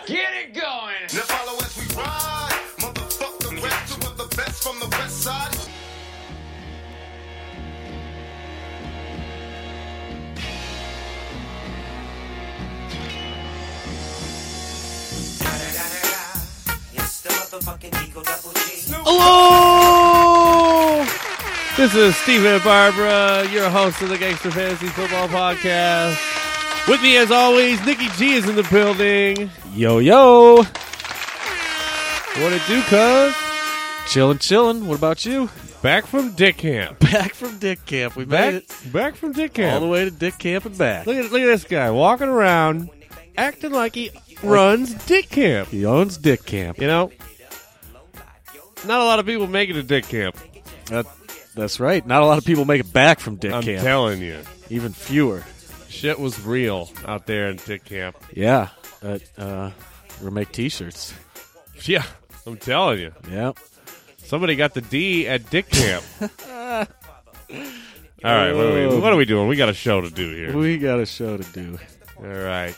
Get it going. Now follow as we ride. Motherfucker, rap to with the best from the west side. It's the motherfucking Eagle Double G. Hello! This is Stephen Barbara, your host of the Gangster Fantasy Football Podcast. With me, as always, Nikki G is in the building. Yo, yo. What it do, cuz? Chillin'. What about you? Back from Dick Camp. Back from Dick Camp. We made it Back from Dick all Camp. the way to Dick Camp and back. Look at this guy walking around, acting like he runs Dick Camp. He owns Dick Camp. You know, not a lot of people make it to Dick Camp. That's right. Not a lot of people make it back from Dick I'm Camp. telling you. Even fewer. Shit was real out there in Dick Camp. Yeah. We'll make T-shirts. Yeah, I'm telling you. Yep. Somebody got the D at Dick Camp. All right, what are we doing? We got a show to do here. We got a show to do. All right.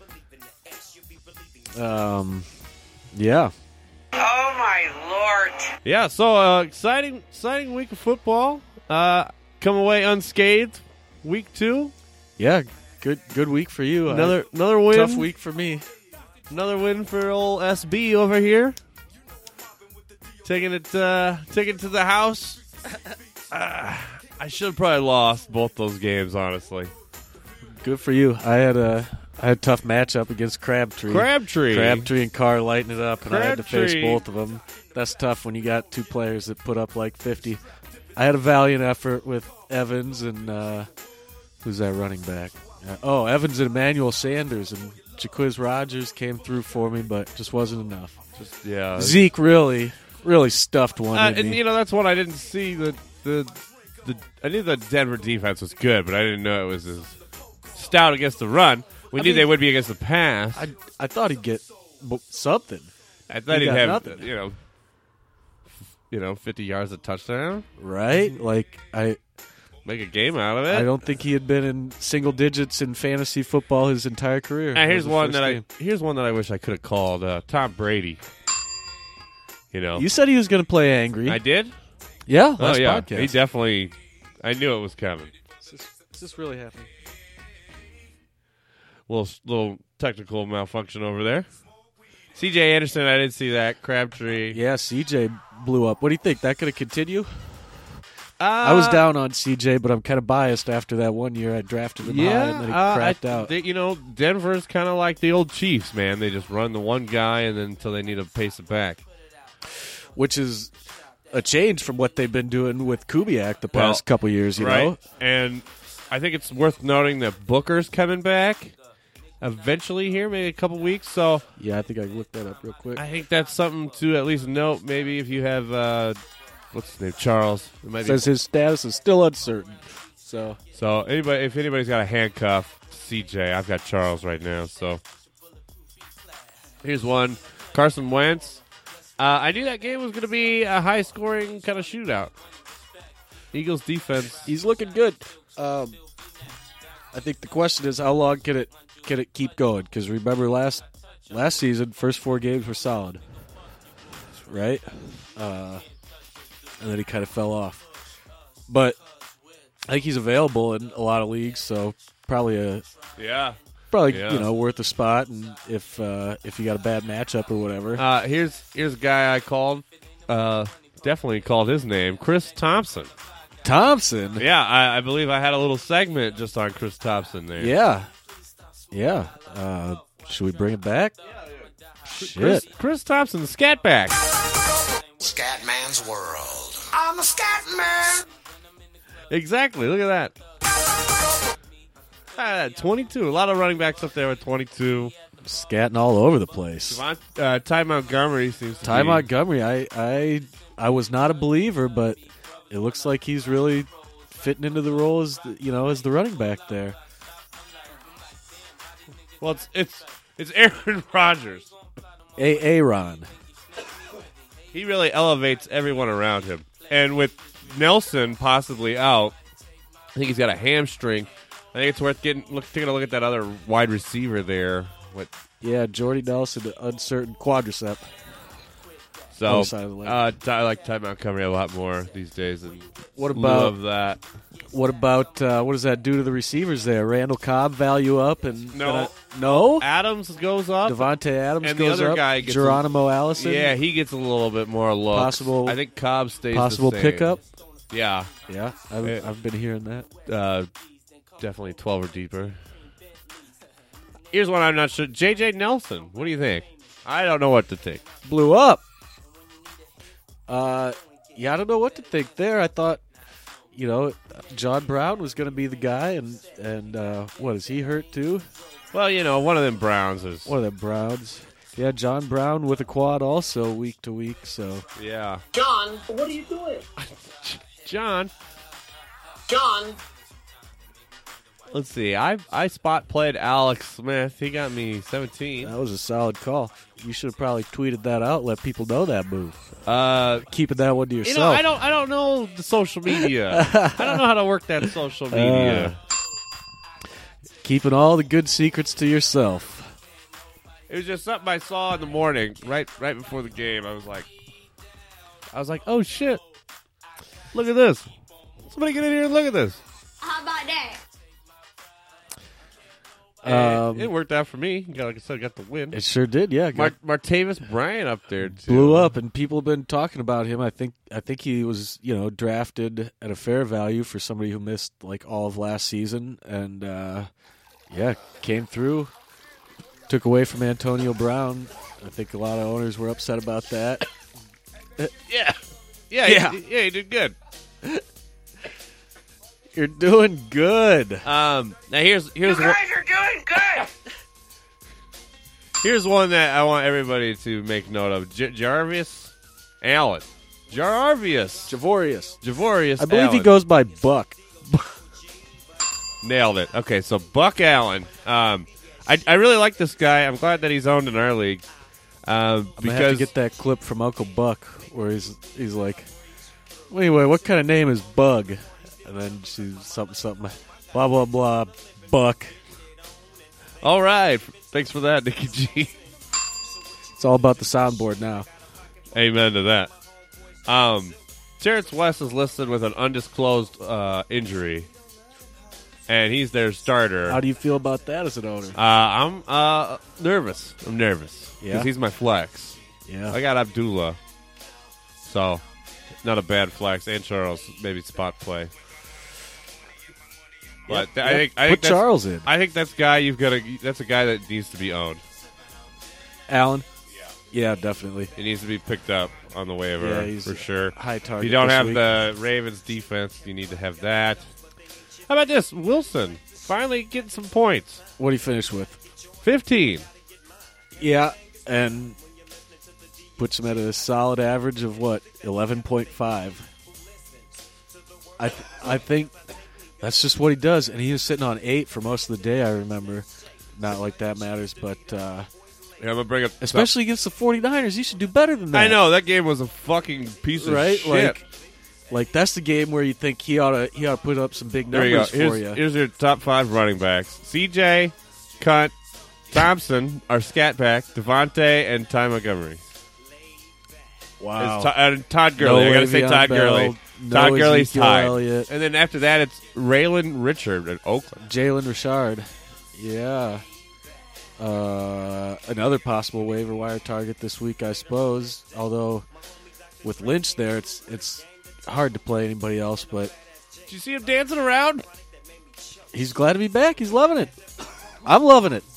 Yeah. Oh, my Lord. Yeah, so exciting week of football. Come away unscathed. Week 2. Yeah. Good week for you. Another win. Tough week for me. Another win for old SB over here. Taking it to the house. I should have probably lost both those games, honestly. Good for you. I had a tough matchup against Crabtree. Crabtree and Carr lighting it up, and I had to face both of them. That's tough when you got two players that put up like 50. I had a valiant effort with Evans and who's that running back? Evans and Emmanuel Sanders, and Jaquiz Rogers came through for me, but just wasn't enough. Yeah, Zeke really stuffed one in and me. you know that's what I didn't see. I knew the Denver defense was good, but I didn't know it was as stout against the run. We knew they would be against the pass. I thought he'd get something. I thought He he'd got have nothing. 50 yards of touchdown, Right? Like make a game out of it. I don't think he had been in single digits in fantasy football his entire career. And here's That was one the that first here's one that I wish I could have called Tom Brady. You know, game. You said he was going to play angry. I did. Yeah, Oh last yeah, podcast. he definitely. I knew it was coming. Is this really happening? Little technical malfunction over there. C.J. Anderson, I didn't see that. Crabtree. Yeah, CJ blew up. What do you think? That could have continued? I was down on CJ, but I'm kind of biased after that one year I drafted him high and then he crapped out. Denver's kind of like the old Chiefs, man. They just run the one guy and then until they need to pace it back. Which is a change from what they've been doing with Kubiak the past couple years, you right? know? And I think it's worth noting that Booker's coming back eventually here, maybe a couple weeks. So Yeah, I think I can look that up real quick. I think that's something to at least note. Maybe if you have what's his name, Charles. It might Says his status is still uncertain. So if anybody's got a handcuff, CJ. I've got Charles right now. So here's one: Carson Wentz. I knew that game was going to be a high-scoring kind of shootout. Eagles defense. he's looking good. I think the question is how long can it keep going? Because remember last season, first 4 games were solid, right? And then he kind of fell off. But I think he's available in a lot of leagues, so probably Yeah. worth a spot. And if you got a bad matchup or whatever, Here's a guy I called. Definitely called his name, Chris Thompson. Thompson. Yeah, I believe I had a little segment just on Chris Thompson there. Yeah. Should we bring it back? Shit. Chris Thompson, the scat back. Scatman's World. I'm a scat man. Exactly. Look at that. 22. A lot of running backs up there with 22. Scatting all over the place. Ty Montgomery seems to Ty be. Montgomery, I was not a believer, but it looks like he's really fitting into the role as the running back there. Well, it's Aaron Rodgers. Aaron. He really elevates everyone around him. And with Nelson possibly out, I think he's got a hamstring. I think it's worth taking a look at that other wide receiver there. What Yeah, Jordy Nelson, uncertain quadricep. So Other side of the leg. I like Ty Montgomery a lot more these days. And What about love that? what does that do to the receivers there? Randall Cobb value up and No. no. Adams goes up. Devontae Adams And the goes other up. guy gets Geronimo Allison. Yeah, he gets a little bit more looks. Possible- I think Cobb stays possible the same. pickup. Yeah, Yeah, I've been hearing that. definitely 12 or deeper. Here's one I'm not sure. J.J. Nelson. What do you think? I don't know what to think. Blew up. Yeah, I don't know what to think there. I thought, John Brown was going to be the guy, and what, is he hurt too? Well, one of them Browns is. One of the Browns. Yeah, John Brown with a quad also week to week. So Yeah. John, what are you doing? John. John. Let's see. I spot played Alex Smith. He got me 17. that was a solid call. You should have probably tweeted that out, let people know that move. Keeping that one to yourself. I don't know the social media. I don't know how to work that social media. Keeping all the good secrets to yourself. It was just something I saw in the morning, right before the game. I was like, oh shit! Look at this! Somebody get in here and look at this. How about that? And it worked out for me. Like I said, got the win. It sure did, yeah. Martavis Bryant up there too. Blew up, and people have been talking about him. I think he was, drafted at a fair value for somebody who missed like all of last season, and came through. Took away from Antonio Brown. I think a lot of owners were upset about that. Yeah. He did good. You're doing good. Now here's You guys are doing good. here's one that I want everybody to make note of. Jarvis Allen. Javorius. I believe Allen. he goes by Buck. Nailed it. Okay, so Buck Allen. I really like this guy. I'm glad that he's owned in our league. I'm gonna have to get that clip from Uncle Buck where he's like, anyway, what kind of name is Bug? And then she's something, blah blah blah, Buck. All right, thanks for that, Nikki G. It's all about the soundboard now. Amen to that. Terrence West is listed with an undisclosed injury, and he's their starter. How do you feel about that as an owner? I'm nervous. Yeah? Because he's my flex. Yeah. I got Abdullah, so not a bad flex, and Charles maybe spot play. But I think put that's, Charles in. I think that's guy you've got to. That's a guy that needs to be owned. Allen. Yeah, definitely. He needs to be picked up on the waiver Yeah, he's for sure. high target. If you don't this have week. the Ravens defense, you need to have that. How about this? Wilson finally getting some points. What do you finish with? 15. Yeah, and puts him at a solid average of what, 11.5. I think that's just what he does, and he was sitting on 8 for most of the day. I remember, not like that matters, but Yeah, I'm gonna bring up especially against the 49ers, you should do better than that. I know that game was a fucking piece of right? shit. Like that's the game where you think he ought to put up some big There you go. numbers for you. Here's your top 5 running backs: CJ, Cunt, Thompson, our scat back, Devontae, and Ty Montgomery. Wow. Todd Gurley. No I gotta say Le'Veon Todd Bell, Gurley. no Todd Gurley's Ezekiel tied. Elliott. And then after that, it's Raylan Richard at Oakland. Jalen Richard. Yeah. Another possible waiver wire target this week, I suppose. Although with Lynch there, it's hard to play anybody else. But Did you see him dancing around? he's glad to be back. He's loving it. I'm loving it.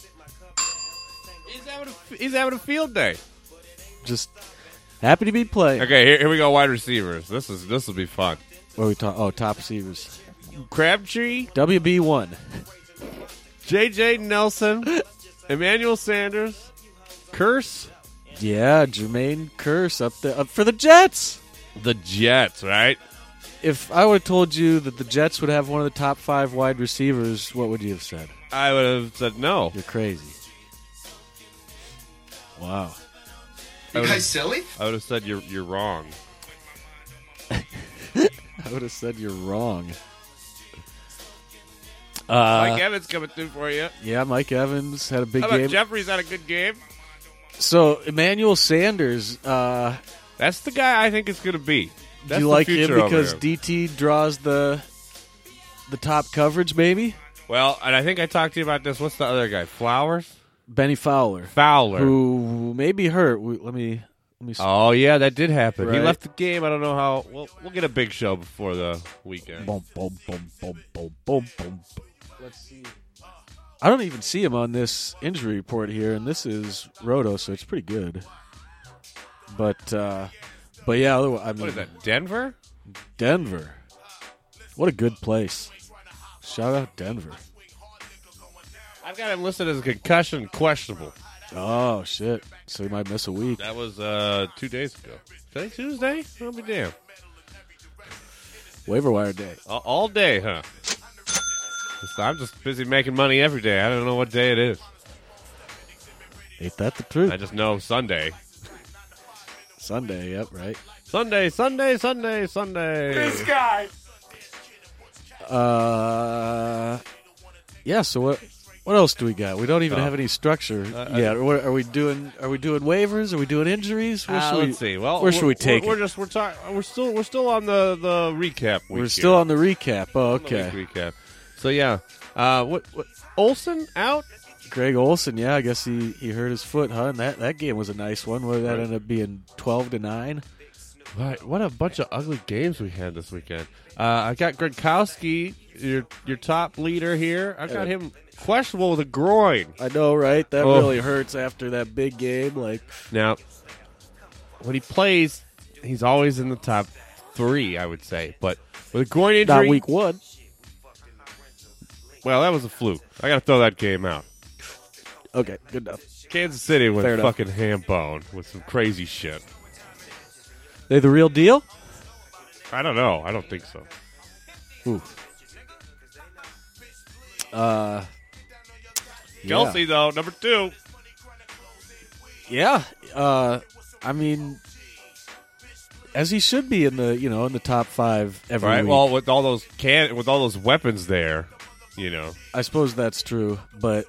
He's having a field day. Just happy to be playing. Okay, here we go. Wide receivers. This will be fun. What are we talking? Oh, top receivers. Crabtree, WB1. J.J. Nelson, Emmanuel Sanders, Curse, Yeah, Jermaine Curse up for the Jets. the Jets. Right? If I would have told you that the Jets would have one of the top 5 wide receivers, what would you have said? I would have said no. You're crazy. Wow. You guys silly? I would have said you're wrong. I would have said you're wrong. Mike Evans coming through for you. Yeah, Mike Evans had a big How about game. Jeffries had a good game? So, Emmanuel Sanders, That's the guy I think it's going to be. That's do you the like him future over because him. DT draws the top coverage, maybe? Well, and I think I talked to you about this. What's the other guy? Flowers? Benny Fowler. Fowler. Who may be hurt. Let me. Oh, yeah, that did happen. He Right. left the game. I don't know how. We'll get a big show before the weekend. Boom, boom, boom, boom, boom, boom, boom. Let's see. I don't even see him on this injury report here, and this is Roto, so it's pretty good. But yeah, I mean, What is that, Denver? Denver. What a good place. Shout out Denver. I've got him listed as a concussion questionable. Oh, shit. So he might miss a week. That was 2 days ago. Today Tuesday? I'll be damned. Waiver wire day. All day, huh? I'm just busy making money every day. I don't know what day it is. Ain't that the truth? I just know Sunday. Sunday, yep, right. Sunday. This guy. Yeah, so what else do we got? We don't even have any structure yet. Are we doing waivers? Are we doing injuries? Let's see. Well, where should we take we're it? just we're still on the recap week. We're still on the recap. Oh, On the okay. week recap. So yeah. What Olsen out? Greg Olsen, yeah, I guess he hurt his foot, huh? And that game was a nice one. Where that ended up being 12-9. Right. What a bunch of ugly games we had this weekend. I got Gronkowski, your top leader here. I got him questionable with a groin. I know, right? That Oh. really hurts after that big game. Like, Now, when he plays, he's always in the top 3, I would say. But with a groin injury, not week 1. well, that was a fluke. I got to throw that game out. Okay, good enough. Kansas City went Fair enough. fucking ham bone with some crazy shit. They the real deal? I don't know. I don't think so. Ooh. Kelsey, though, number 2. Yeah. I mean, as he should be in the top 5 every Right. week. Well, with all those weapons there, I suppose that's true, but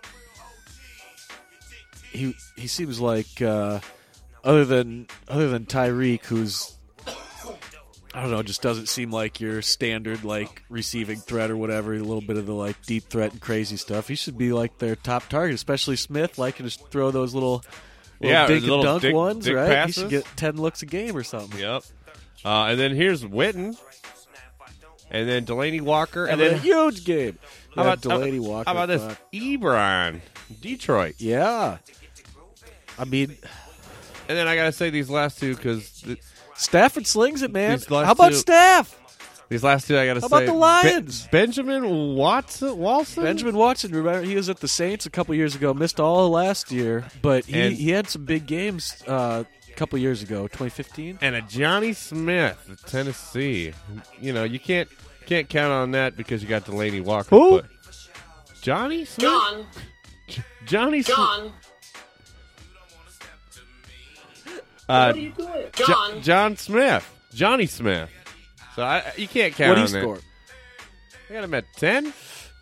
he seems like other than Tyreek, who's I don't know, just doesn't seem like your standard like receiving threat or whatever. A little bit of the like deep threat and crazy stuff. He should be like their top target, especially Smith. Like to just throw those little dink and little dunk dick ones, right? passes. He should get 10 looks a game or something. Yep. And then here's Witten, and then Delaney Walker, and And then a then huge game. how about Delaney Walker? How about this? fuck. Ebron, Detroit. Yeah. I mean, And then I gotta say these last two because Stafford slings it, man. These last How about two- Staff? these last two I gotta How say. about the Lions? Benjamin Walson. Benjamin Watson, remember he was at the Saints a couple years ago, missed all of last year, but And- he had some big games a couple years ago, 2015. and a Johnny Smith of Tennessee. You can't count on that because you got Delaney Walker. Who? But Johnny Smith. John. Johnny Smith. John. What are you doing? John. John Smith. Johnny Smith. So you can't count What on he that. score? I got him at 10.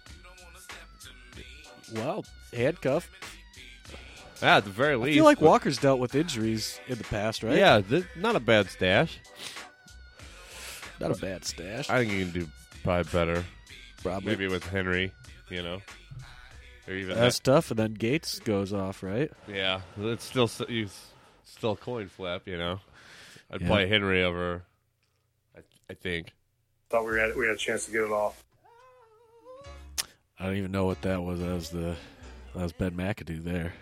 Wow, handcuff. At the very I least. feel like but- Walker's dealt with injuries in the past, right? Yeah, not a bad stash. Not a bad stash. I think you can do probably better. Probably. Maybe with Henry, Or even That's tough, and then Gates goes off, right? yeah, it's still a coin flip, I'd Yeah. play Henry over. I think. Thought we had a chance to get it off. I don't even know what that was. That was Ben McAdoo there.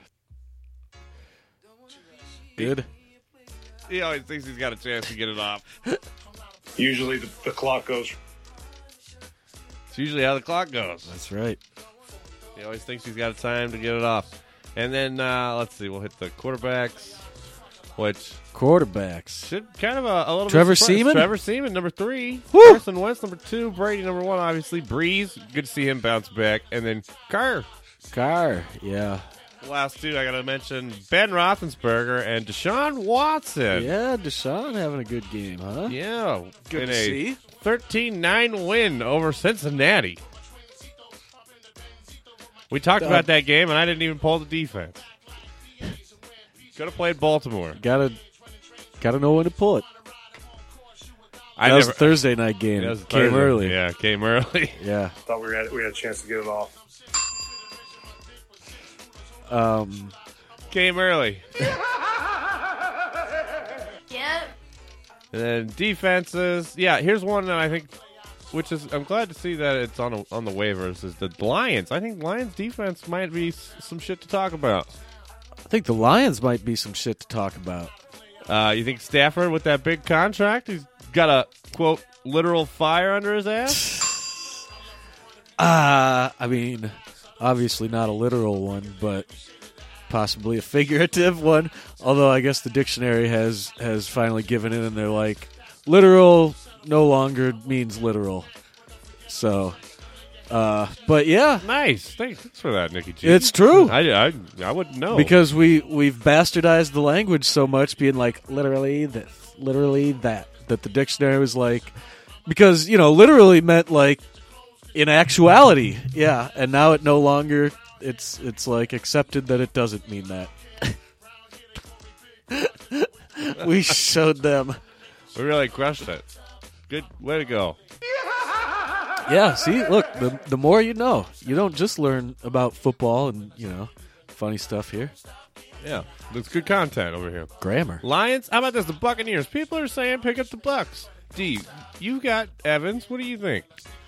Good. He always thinks he's got a chance to get it off. Usually the clock goes. It's usually how the clock goes. That's right. He always thinks he's got time to get it off. And then let's see, we'll hit the quarterbacks, which Quarterbacks. should kind of a little Trevor bit surprised. Seaman? Trevor Seaman, number 3. Woo! Carson Wentz, number 2. Brady, number 1. Obviously, Breeze. Good to see him bounce back. And then Carr. Yeah. Last two, I got to mention Ben Roethlisberger and Deshaun Watson. Yeah, Deshaun having a good game, huh? Yeah. Good in to a see. 13-9 win over Cincinnati. We talked about that game, and I didn't even pull the defense. Could have played Baltimore. Gotta know when to pull it. That was a Thursday night game. Came early. Yeah, came early. Yeah. Thought we had a chance to get it off. Came early. Yep. And then defenses. Yeah, here's one that I think, which is I'm glad to see that it's on the waivers. Is the Lions? I think Lions defense might be some shit to talk about. I think the Lions might be some shit to talk about. You think Stafford with that big contract? He's got a quote literal fire under his ass. I mean, obviously not a literal one, but possibly a figurative one. Although I guess the dictionary has finally given in, and they're like, literal no longer means literal. So, but yeah, nice. Thanks for that, Nicky G. It's true. I wouldn't know because we've bastardized the language so much, being like literally this, literally that the dictionary was like, because literally meant like in actuality, yeah, and now it no longer. It's like accepted that it doesn't mean that. We showed them. We really crushed it. Good way to go. Yeah, see, look, the more you know. You don't just learn about football and, funny stuff here. Yeah, that's good content over here. Grammar. Lions, how about this? The Buccaneers. People are saying pick up the Bucks. D, you got Evans. What do you think?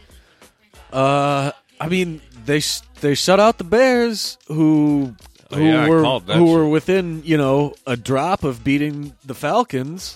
I mean, they shut out the Bears, who were within a drop of beating the Falcons.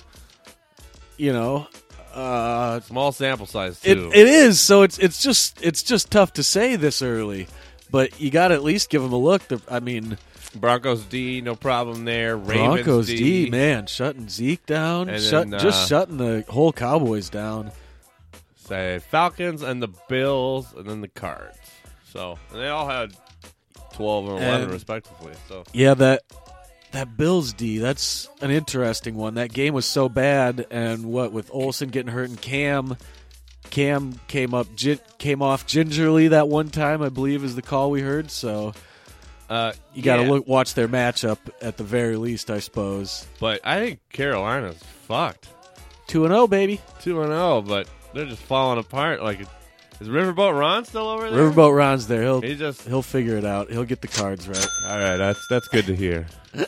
Small sample size too. It is, so it's just tough to say this early, but you got to at least give them a look. I mean, Broncos D, no problem there. Ravens Broncos D, man, shutting Zeke down, shutting the whole Cowboys down. Say Falcons and the Bills, and then the Cards. So, and they all had 12 and 11 respectively. So yeah, that Bills D, that's an interesting one. That game was so bad, and with Olsen getting hurt and Cam came off gingerly that one time, I believe is the call we heard. So you got to watch their matchup at the very least, I suppose. But I think Carolina's fucked. 2-0, baby. 2-0, but they're just falling apart. Like, is Riverboat Ron still over there? Riverboat Ron's there. He'll figure it out. He'll get the cards right. All right, that's good to hear.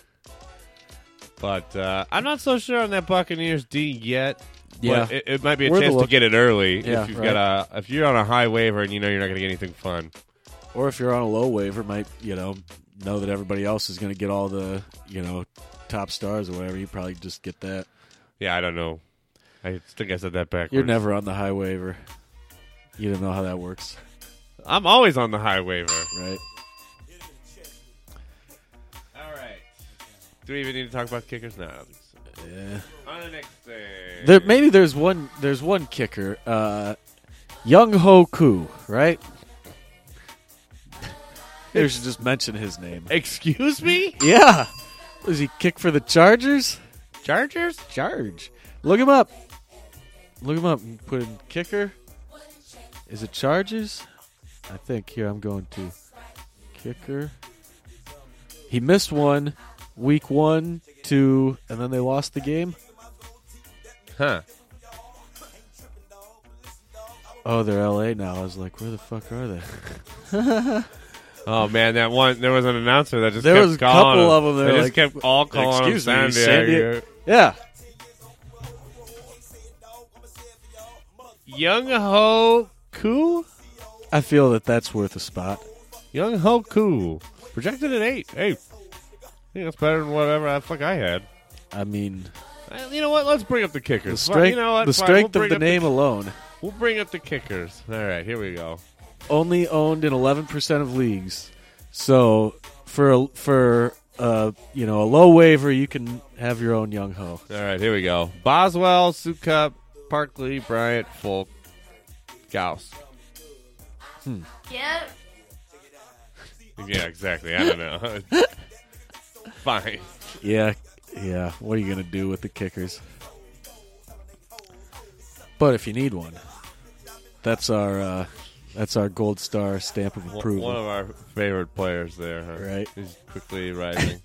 But I'm not so sure on that Buccaneers D yet. Yeah, it might be a chance to get it early if you've got if you're on a high waiver and you're not going to get anything fun, or if you're on a low waiver, might know that everybody else is going to get all the top stars or whatever. You probably just get that. Yeah, I don't know. I think I said that backwards. You're never on the high waiver. You don't know how that works. I'm always on the high waiver. Right. All right. Do we even need to talk about kickers now? Yeah. On the next thing. Maybe there's one kicker. Young Ho Koo, right? Maybe we should just mention his name. Excuse me? Yeah. Does he kick for the Chargers? Chargers? Charge. Look him up. Look him up and put in kicker. Is it Chargers? I think. Here, I'm going to kicker. He missed one week 1, 2, and then they lost the game. Huh. Oh, they're LA now. I was like, where the fuck are they? Oh, man, there was an announcer that just there kept was a calling couple of them. They just kept all calling excuse me, San Diego. Yeah. Young Ho Koo? I feel that's worth a spot. Young Ho Koo. Projected at 8. Hey, I think that's better than whatever the fuck I had. I mean, you know what? Let's bring up the kickers. The strength, of the name alone. We'll bring up the kickers. All right, here we go. Only owned in 11% of leagues. So for a low waiver, you can have your own Young Ho. All right, here we go. Boswell, Sukup, Parkley, Bryant, Folk, Gauss. Yep. Yeah, exactly. I don't know. Fine. Yeah. What are you going to do with the kickers? But if you need one, that's our That's our gold star stamp of approval. One of our favorite players there, huh? Right. He's quickly rising.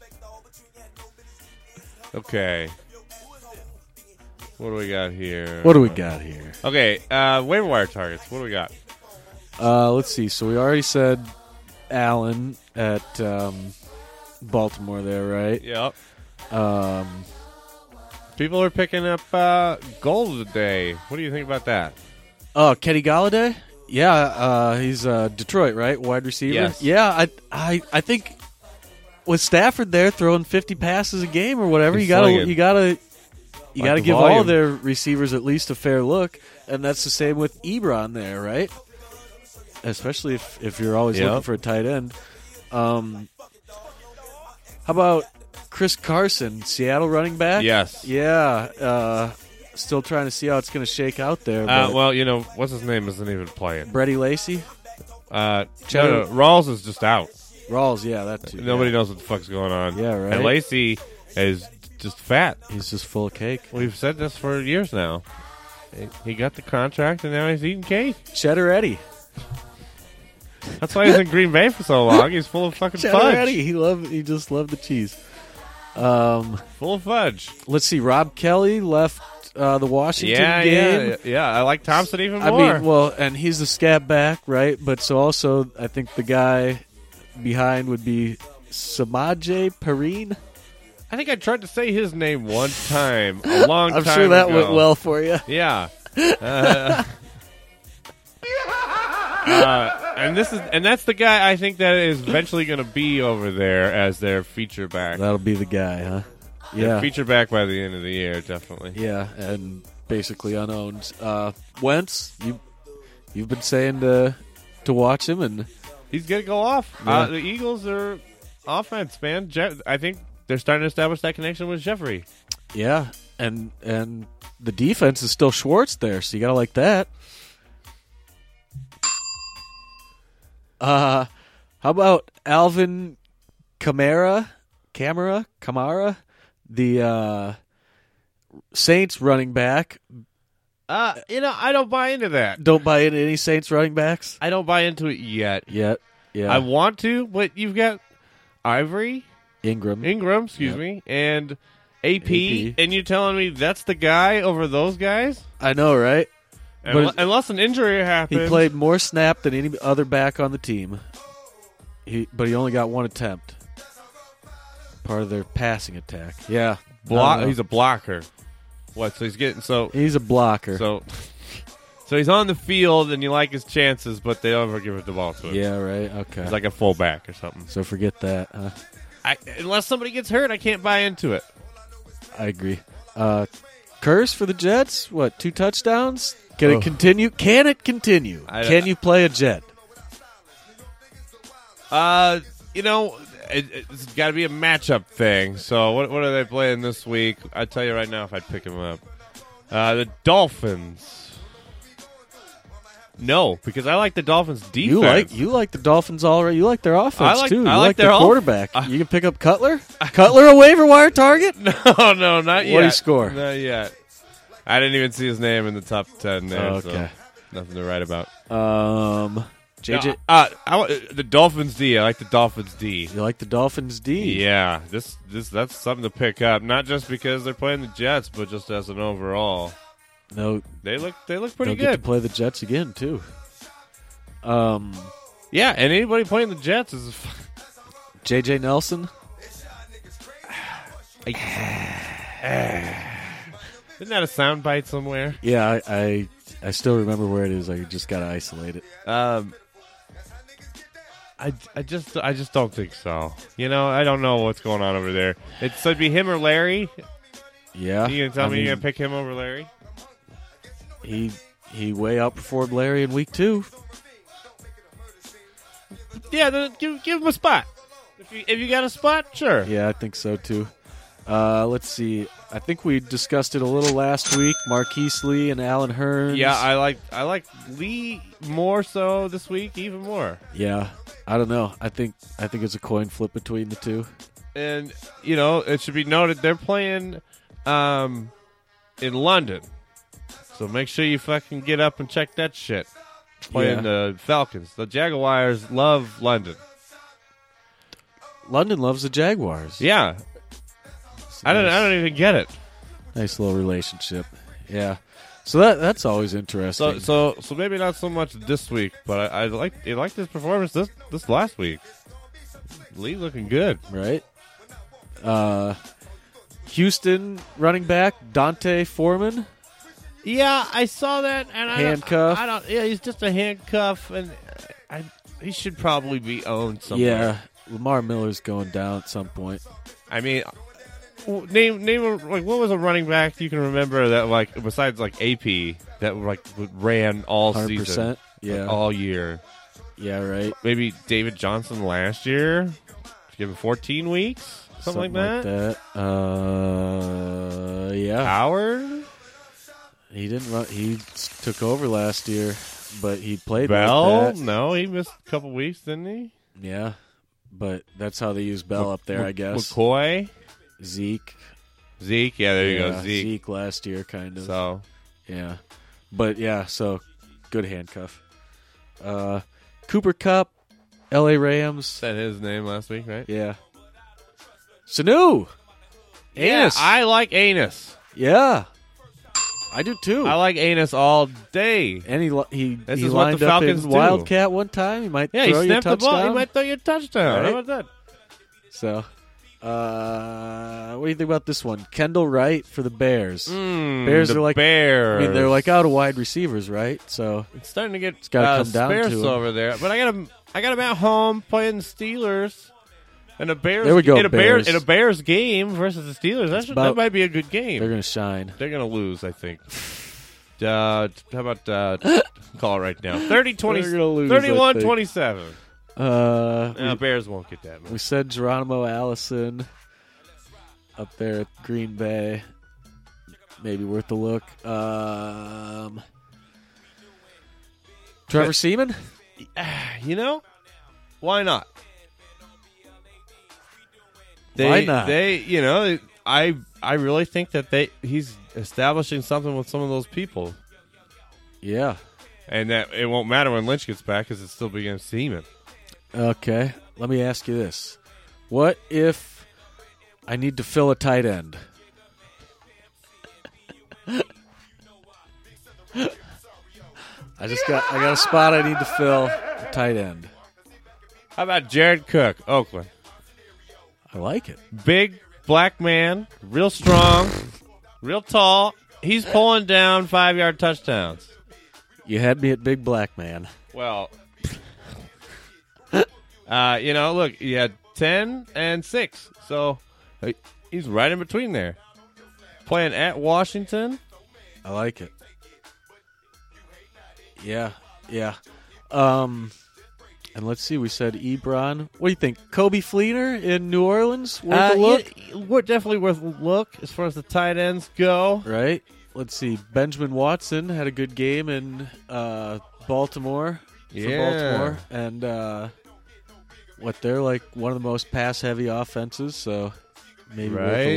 Okay. What do we got here? Okay, waiver wire targets. What do we got? Let's see. So we already said Allen at Baltimore there, right? Yep. People are picking up gold today. What do you think about that? Oh, Kenny Golladay? Yeah, he's Detroit, right? Wide receiver? Yes. Yeah, I think with Stafford there throwing 50 passes a game or whatever, He's you gotta the give volume. all their receivers at least a fair look, and that's the same with Ebron there, right? Especially if you're always looking for a tight end. How about Chris Carson, Seattle running back? Yes. Yeah. Still trying to see how it's going to shake out there. Well, what's his name isn't even playing. Brady Lacy? No, Rawls is just out. Rawls, yeah, that too. Nobody knows what the fuck's going on. Yeah, right. And Lacy is just fat. He's just full of cake. We've said this for years now. He got the contract, and now he's eating cake. Cheddar Eddie. That's why he's in Green Bay for so long. He's full of fucking Cheddar fudge. Eddie. He just loved the cheese. Full of fudge. Let's see. Rob Kelly left the Washington game. Yeah. I like Thompson even more. I mean, well, and he's the scab back, right? But so also, I think the guy behind would be Samaje Perine. I think I tried to say his name one time a long time I'm sure that ago. went well for you. Yeah. And that's the guy I think that is eventually going to be over there as their feature back. That'll be the guy, huh? Their Yeah. feature back by the end of the year, definitely. Yeah, and basically unowned. Wentz, you've been saying to watch him, and He's going to go off. Yeah. The Eagles are offense, man. I think they're starting to establish that connection with Jeffrey. yeah, and the defense is still Schwartz there, so you gotta like that. How about Alvin Kamara, the Saints running back? I don't buy into that. Don't buy into any Saints running backs I don't buy into it yet. yet. Yeah, I want to, but you've got Ingram. Excuse me, and AP, AP. and you're telling me that's the guy over those guys? I know, right? But Unless an injury happens. he played more snap than any other back on the team. But he only got one attempt. Part of their passing attack. Yeah. He's a blocker. What? So he's getting He's a blocker. So he's on the field, and you like his chances, but they don't ever give the ball to him. Yeah, right. Okay. He's like a fullback or something. So forget that. Huh? Unless somebody gets hurt, I can't buy into it. I agree. Curse for the Jets? What, 2 touchdowns? Can it continue? Can it continue? Can you play a Jet? It's got to be a matchup thing. So what are they playing this week? I'll tell you right now if I'd pick them up. The Dolphins. No, because I like the Dolphins' defense. You like the Dolphins already. You like their offense, too. You I like their their quarterback. You can pick up Cutler? Cutler a waiver wire target? No, not yet. What did he score? Not yet. I didn't even see his name in the top 10 there. Okay. So nothing to write about. JJ. The Dolphins D. I like the Dolphins D. You like the Dolphins D? Yeah, that's something to pick up. Not just because they're playing the Jets, but just as an overall. No, they look pretty they'll good. Get to play the Jets again too. Yeah, and anybody playing the Jets is JJ Nelson. Isn't that a soundbite somewhere? Yeah, I still remember where it is. I just gotta isolate it. I just don't think so. I don't know what's going on over there. It'd be him or Larry. Yeah, you gonna tell me you're gonna pick him over Larry? He way outperformed Larry in week 2. Yeah, then give him a spot. If you got a spot, sure. Yeah, I think so too. Let's see. I think we discussed it a little last week. Marquise Lee and Alan Hearns. Yeah, I like Lee more so this week, even more. Yeah, I don't know. I think it's a coin flip between the two. And it should be noted they're playing in London, so make sure you fucking get up and check that shit. playing the Falcons. The Jaguars love London. London loves the Jaguars. Yeah. I don't even get it. Nice little relationship. Yeah. So that's always interesting. So maybe not so much this week, but I like his performance this last week. Lee looking good, right? Houston running back Dante Foreman. Yeah, I saw that, and handcuff. I don't. Yeah, he's just a handcuff, and he should probably be owned somewhere. Yeah, Lamar Miller's going down at some point. I mean, name like what was a running back you can remember that like besides like AP that like ran all 100%, season, yeah, like, all year. Yeah, right. Maybe David Johnson last year, give him 14 weeks, something like that. Yeah. Howard. He didn't run. He took over last year, but he played. Bell? Like that. No, he missed a couple weeks, didn't he? Yeah, but that's how they use Bell up there, I guess. McCoy, Zeke. Yeah, there you go. Zeke last year, kind of. So, yeah, but yeah, so good handcuff. Cooper Kupp, L.A. Rams. Said his name last week, right? Yeah. Sanu. Anus. Yeah, I like Anus. Yeah. I do too. I like Anus all day. And he this is lined what the up Falcons in do. Wildcat one time. He might throw he you a snapped the touchdown. ball. He might throw you a touchdown. Right? How about that? So, what do you think about this one? Kendall Wright for the Bears. Bears are like Bears. I mean, they're like out of wide receivers, right? So it's starting to get gotta come down sparse to 'em. over there. But I got him at home playing the Steelers. And the Bears, there we go, in a Bears game versus the Steelers. That might be a good game. They're going to shine. They're going to lose, I think. How about call it right now? 31-27. Bears won't get that much. We said Geronimo Allison up there at Green Bay. Maybe worth a look. Trevor Seaman? You know, why not? Why not? I really think that he's establishing something with some of those people. Yeah. And that it won't matter when Lynch gets back because it's still be against Seaman. Okay. Let me ask you this. What if I need to fill a tight end? I got a spot I need to fill, a tight end. How about Jared Cook, Oakland? I like it. Big black man, real strong, real tall. He's pulling down 5-yard touchdowns. You had me at big black man. Well, look, you had 10 and 6, so he's right in between there. Playing at Washington. I like it. Yeah. And let's see, we said Ebron. What do you think? Kobe Fleener in New Orleans? Worth a look? We're definitely worth a look as far as the tight ends go. Right. Let's see. Benjamin Watson had a good game in Baltimore. For Baltimore. And they're like one of the most pass-heavy offenses, so maybe worth a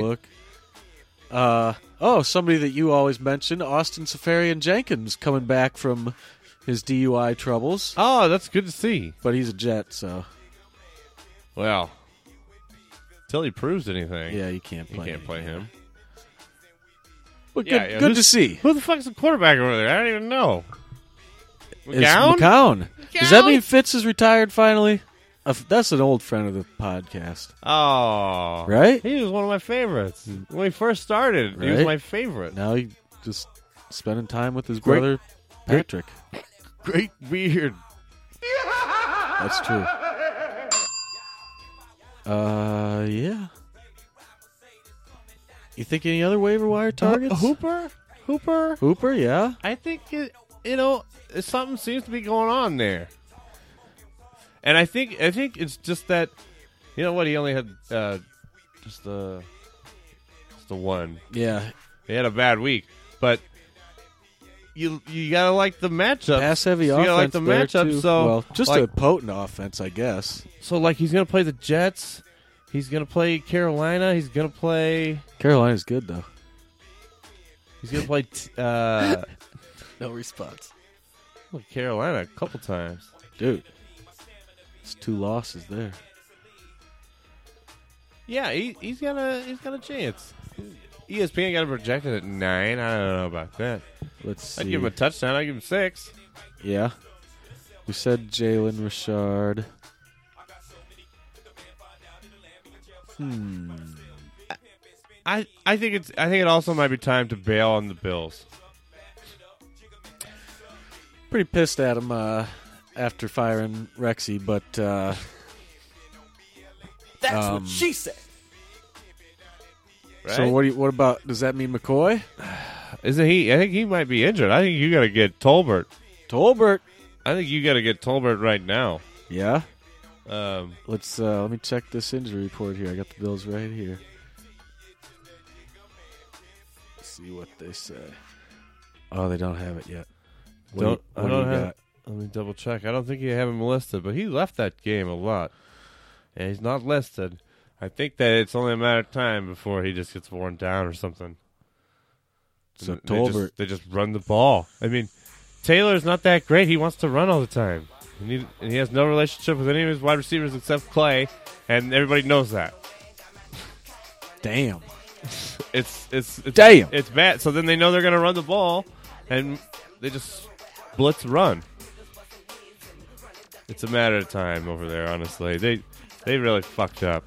look. Somebody that you always mention, Austin Seferian-Jenkins, coming back from his DUI troubles. Oh, that's good to see. But he's a Jet, so. Well, till he proves anything. Yeah, you can't play him. But good to see. Who the fuck's the quarterback over there? I don't even know. McCown? It's McCown. Does that mean Fitz is retired finally? That's an old friend of the podcast. Oh. Right? He was one of my favorites. When he first started, he was my favorite. Now he just spending time with his brother, Patrick. Great beard. That's true. Yeah. You think any other waiver wire targets? Hooper, yeah. I think something seems to be going on there. And I think it's just that, he only had just the one. Yeah. He had a bad week, but you gotta like the matchup. Pass heavy offense. You gotta like the matchup. Too. So just a potent offense, I guess. So he's gonna play the Jets. He's gonna play Carolina. He's gonna play. Carolina's good though. He's gonna play. No response. With Carolina a couple times. Dude, it's 2 losses there. Yeah, he's got a chance. ESPN got him projected at 9. I don't know about that. Let's see. I'd give him a touchdown. I'd give him 6. Yeah. We said Jalen Richard. I think it also might be time to bail on the Bills. Pretty pissed at him after firing Rexy, but that's what she said. Right? So what about? Does that mean McCoy? Isn't he? I think he might be injured. I think you got to get Tolbert. I think you got to get Tolbert right now. Yeah. Let's let me check this injury report here. I got the Bills right here. Let's see what they say. Oh, they don't have it yet. What do you got? Let me double check. I don't think you have him listed, but he left that game a lot. And he's not listed. I think that it's only a matter of time before he just gets worn down or something. So Tolbert, they just run the ball. I mean, Taylor's not that great. He wants to run all the time. And he has no relationship with any of his wide receivers except Clay, and everybody knows that. Damn. It's damn. It's bad. So then they know they're going to run the ball, and they just blitz run. It's a matter of time over there, honestly. They really fucked up.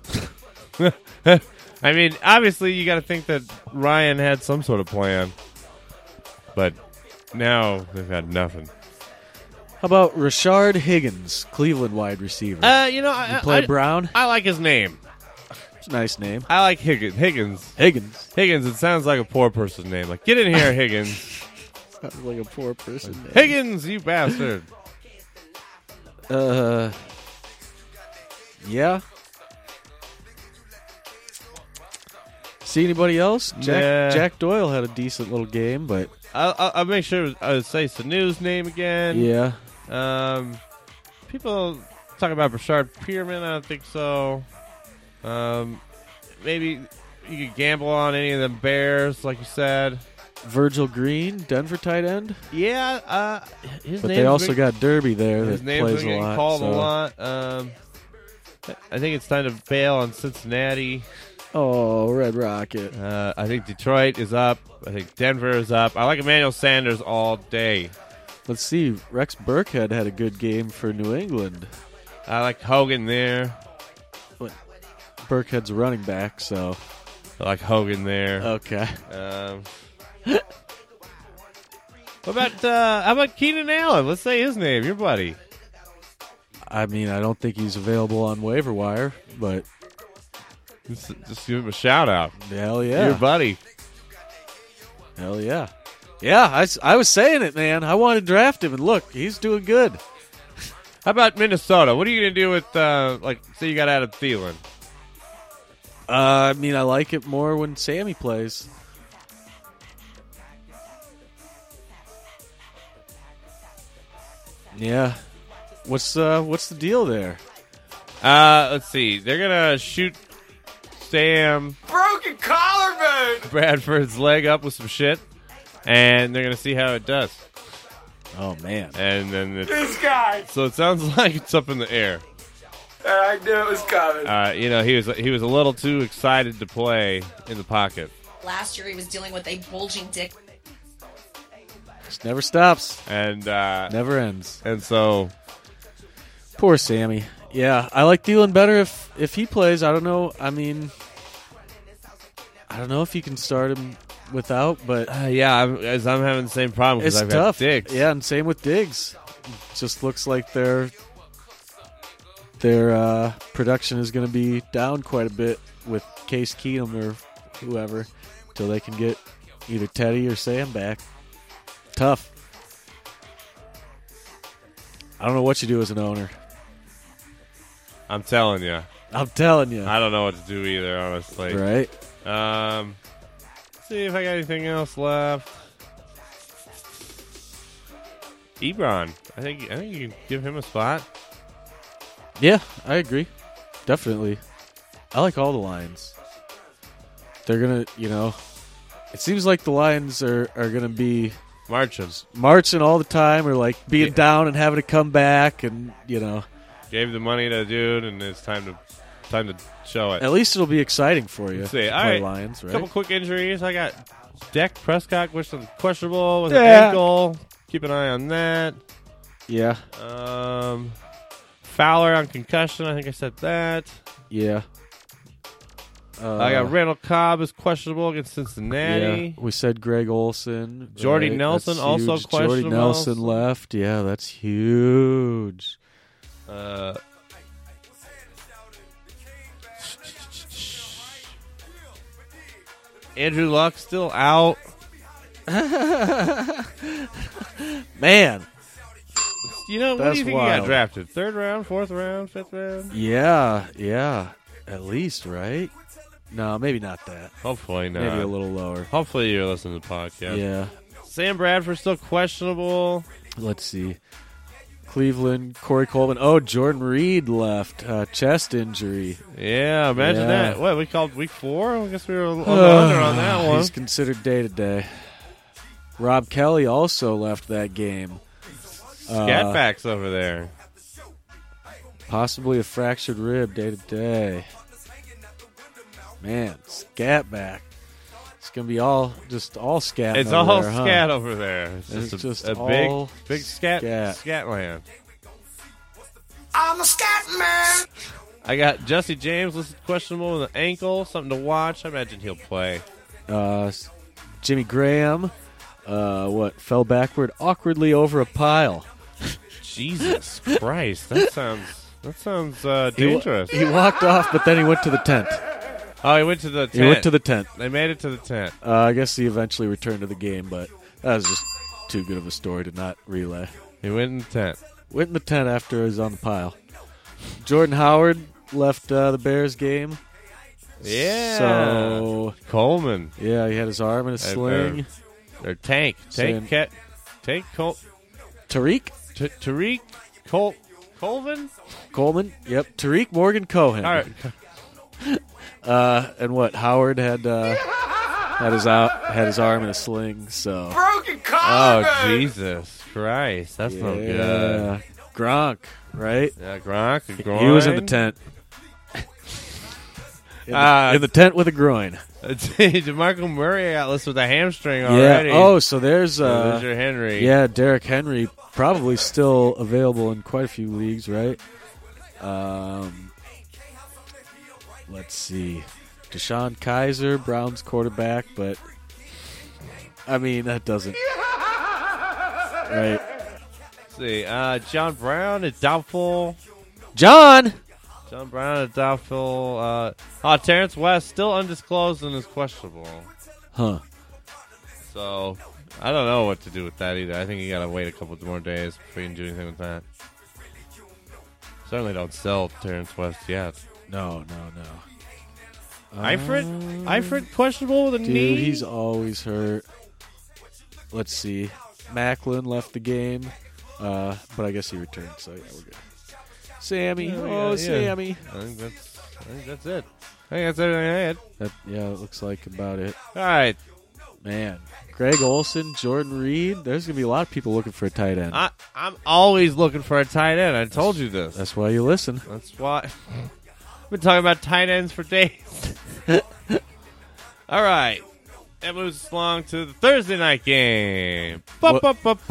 I mean, obviously you got to think that Ryan had some sort of plan, but now they've had nothing. How about Rashard Higgins, Cleveland wide receiver? I play Brown. I like his name. It's a nice name. I like Higgins. Higgins. It sounds like a poor person's name. Like, get in here, Higgins. Sounds like a poor person name. Higgins, you bastard. Yeah. See anybody else? Jack Doyle had a decent little game, but I'll make sure I say Sanu's name again. Yeah. People talk about Rashard Perriman. I don't think so. Maybe you could gamble on any of them Bears, like you said. Virgil Green, Denver tight end. Yeah, but they also got Derby there that plays a lot. Called a lot. I think it's time to bail on Cincinnati. Oh, Red Rocket. I think Detroit is up. I think Denver is up. I like Emmanuel Sanders all day. Let's see. Rex Burkhead had a good game for New England. I like Hogan there. But Burkhead's a running back, so I like Hogan there. Okay. How about Keenan Allen? Let's say his name. Your buddy. I mean, I don't think he's available on waiver wire, but just give him a shout out. Hell yeah. Your buddy. Hell yeah. Yeah, I was saying it, man. I wanted to draft him, and look, he's doing good. How about Minnesota? What are you going to do with, say you got Adam Thielen? I mean, I like it more when Sammy plays. Yeah. What's the deal there? Let's see. They're going to shoot Sam Broken collarbone. Bradford's leg up with some shit, and they're going to see how it does. Oh, man. And then This guy. So it sounds like it's up in the air. I knew it was coming. He was a little too excited to play in the pocket. Last year he was dealing with a bulging dick. Just never stops. And never ends. And so poor Sammy. Yeah, I like Thielen better if he plays. I don't know. I mean, I don't know if you can start him without, but I'm having the same problem because I've tough. got Diggs. Yeah, and same with Diggs. It just looks like their production is going to be down quite a bit with Case Keenum or whoever until they can get either Teddy or Sam back. Tough. I don't know what you do as an owner. I'm telling you. I don't know what to do either, honestly. Right. Let's see if I got anything else left. Ebron. I think you can give him a spot. Yeah, I agree. Definitely. I like all the Lions. They're going to, it seems like the Lions are going to be marching all the time, or like being down and having to come back, and gave the money to a dude, and it's time to show it. At least it'll be exciting for you. Let's see. To All play right, Lions, right? Couple quick injuries. I got Dak Prescott, which is questionable with an ankle. Keep an eye on that. Yeah. Fowler on concussion. I think I said that. Yeah. I got Randall Cobb is questionable against Cincinnati. Yeah. We said Greg Olsen. Jordy right? Nelson That's also huge. questionable. Jordy Nelson left. Yeah, that's huge. Andrew Luck still out. Man. What do you think wild. he got drafted? 3rd round, 4th round, 5th round? Yeah. At least, right? No, maybe not that. Hopefully not. Maybe a little lower. Hopefully you're listening to the podcast. Yeah. Sam Bradford still questionable. Let's see. Cleveland, Corey Coleman. Oh, Jordan Reed left. Chest injury. Yeah, imagine that. What, we called week 4? I guess we were on the under on that one. He's considered day-to-day. Rob Kelly also left that game. Scatbacks over there. Possibly a fractured rib day-to-day. Man, Scatback. It's going to be all scat. It's all scat over there. It's just a big scat land. I'm a scat man. I got Jesse James listed questionable with an ankle. Something to watch. I imagine he'll play. Jimmy Graham, fell backward awkwardly over a pile. Jesus Christ. That sounds dangerous. He walked off, but then he went to the tent. Oh, he went to the tent. He went to the tent. They made it to the tent. I guess he eventually returned to the game, but that was just too good of a story to not relay. He went in the tent. Went in the tent after he was on the pile. Jordan Howard left the Bears game. Yeah. So Coleman. Yeah, he had his arm in a sling. Or Tank. Tariq. Coleman. Yep. Tariq Morgan Cohen. All right. And what? Howard had his arm in a sling. So broken collarbone. Oh Jesus Christ! That's no good. Gronk, right? Yeah, Gronk. He was in the tent. In the tent with a groin. DeMarco Murray got listed with a hamstring already. Yeah. Oh, so there's your Henry. Yeah, Derrick Henry probably still available in quite a few leagues, right? Let's see. Deshaun Kaiser, Browns quarterback, but I mean that doesn't right. Let's see. John Brown is doubtful. John Brown is doubtful. Terrence West still undisclosed and is questionable. Huh. So I don't know what to do with that either. I think you gotta wait a couple more days before you can do anything with that. Certainly don't sell Terrence West yet. No. Eifert questionable with a knee. Dude, he's always hurt. Let's see. Macklin left the game, but I guess he returned, so yeah, we're good. Sammy. Sammy. I think that's it. I think that's everything I had. It looks like about it. All right. Man. Greg Olsen, Jordan Reed. There's going to be a lot of people looking for a tight end. I'm always looking for a tight end. I told you this. That's why you listen. That's why. I've been talking about tight ends for days. All right. That moves us along to the Thursday night game. What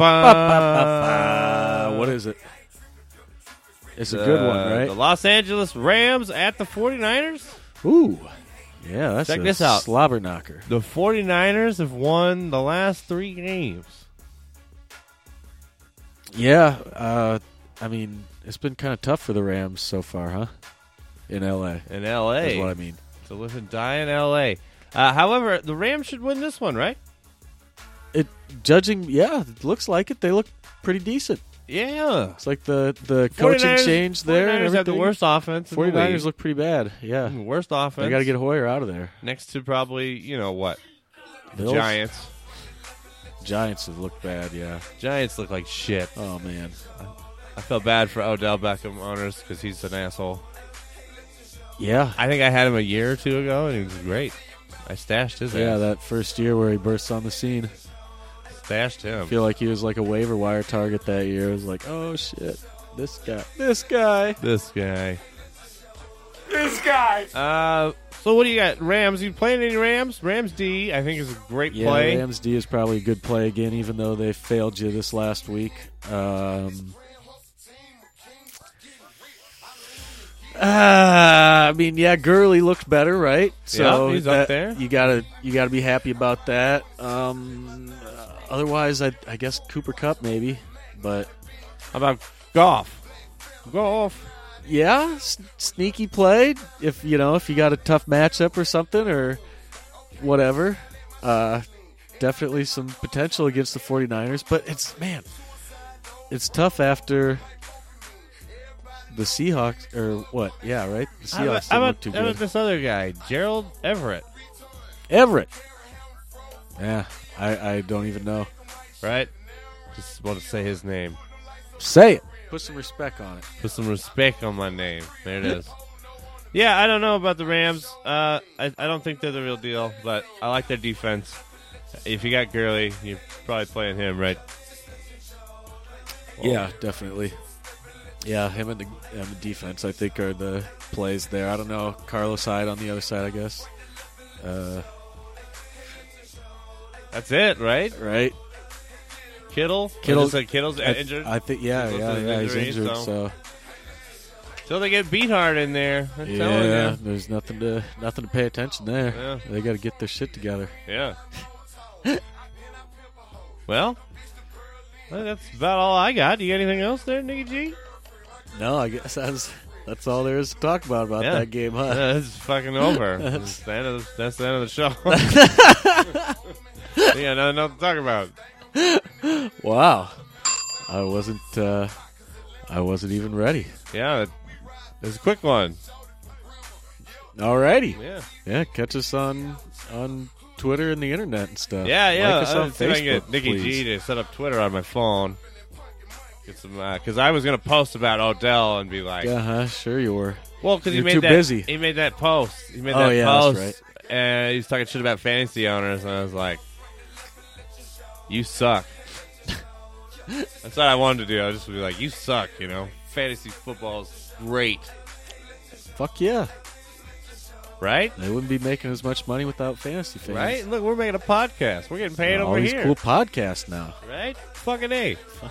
is it? It's a good one, right? The Los Angeles Rams at the 49ers. Ooh. Yeah, that's Check this out. Slobber knocker. The 49ers have won the last 3 games. Yeah. I mean, it's been kind of tough for the Rams so far, huh? In L.A. In L.A. That's what I mean. To live and die in L.A. However, the Rams should win this one, right? It looks like it. They look pretty decent. Yeah. It's like the coaching change there. 49ers have the worst offense. 49ers look pretty bad. Yeah. Worst offense. They got to get Hoyer out of there. Next to probably, what? Bills? The Giants. Giants have looked bad, yeah. Giants look like shit. Oh, man. I felt bad for Odell Beckham owners because he's an asshole. Yeah. I think I had him a year or 2 ago, and he was great. I stashed his ass. Yeah, that first year where he bursts on the scene. Stashed him. I feel like he was like a waiver wire target that year. It was like, oh shit, this guy. So what do you got? Rams? You playing any Rams? Rams D, I think, is a great play. Yeah, Rams D is probably a good play again, even though they failed you this last week. I mean, yeah, Gurley looked better, right? So he's up there. You gotta be happy about that. Otherwise, I guess Cooper Kupp maybe, but how about Goff? Yeah, sneaky play if you got a tough matchup or something or whatever. Definitely some potential against the 49ers, but it's tough after the Seahawks or what? Yeah, right. The Seahawks didn't look too good. How about this other guy, Gerald Everett? Yeah, I don't even know. Right? Just want to say his name. Say it. Put some respect on it. Put some respect on my name. There it is. Yeah, I don't know about the Rams. I don't think they're the real deal, but I like their defense. If you got Gurley, you're probably playing him, right? Yeah, definitely. Yeah, him and the defense, I think, are the plays there. I don't know. Carlos Hyde on the other side, I guess. That's it, right? Right. Kittle's injured. I think, yeah, he's injured. So till they get Beathard in there. I'm telling you. There's nothing to pay attention there. Yeah. They got to get their shit together. Yeah. Well, that's about all I got. Do you got anything else there, Nicky G? No, I guess that's all there is to talk about that game, huh? Yeah, it's fucking over. That's the end of the show. Yeah, nothing to talk about. Wow, I wasn't even ready. Yeah, it was a quick one. Alrighty, yeah. Catch us on Twitter and the internet and stuff. Yeah. Like us on Facebook, I can get Nicky G to set up Twitter on my phone. Get some because I was gonna post about Odell and be like, sure you were. Well, because he made too busy. He made that post. He made that post, that's right. And he was talking shit about fantasy owners, and I was like, "You suck." That's what I wanted to do. I was just be like, "You suck," Fantasy football is great. Fuck yeah. Right? They wouldn't be making as much money without fantasy fans. Right? Look, we're making a podcast. We're getting paid over here. All these cool podcasts now. Right? Fucking A.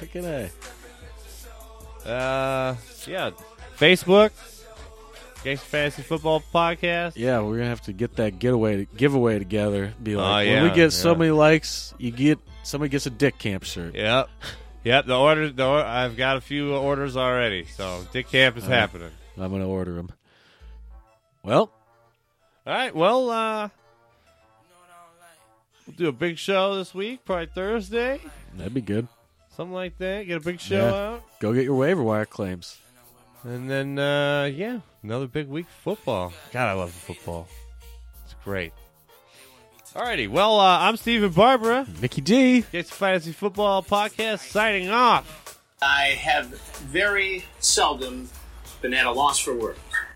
Yeah. Facebook. Gangsta Fantasy Football Podcast. Yeah, we're going to have to get that giveaway together. Be like, when we get so many likes, somebody gets a Dick Camp shirt. Yep. The orders. I've got a few orders already, so Dick Camp is happening. I'm going to order them. Well. All right, well, we'll do a big show this week, probably Thursday. That'd be good. Something like that. Get a big show out. Go get your waiver wire claims. And then, another big week of football. God, I love football. It's great. All righty, well, I'm Steven Barbara. Nicky G. Gangsta Fantasy Football Podcast signing off. I have very seldom been at a loss for words.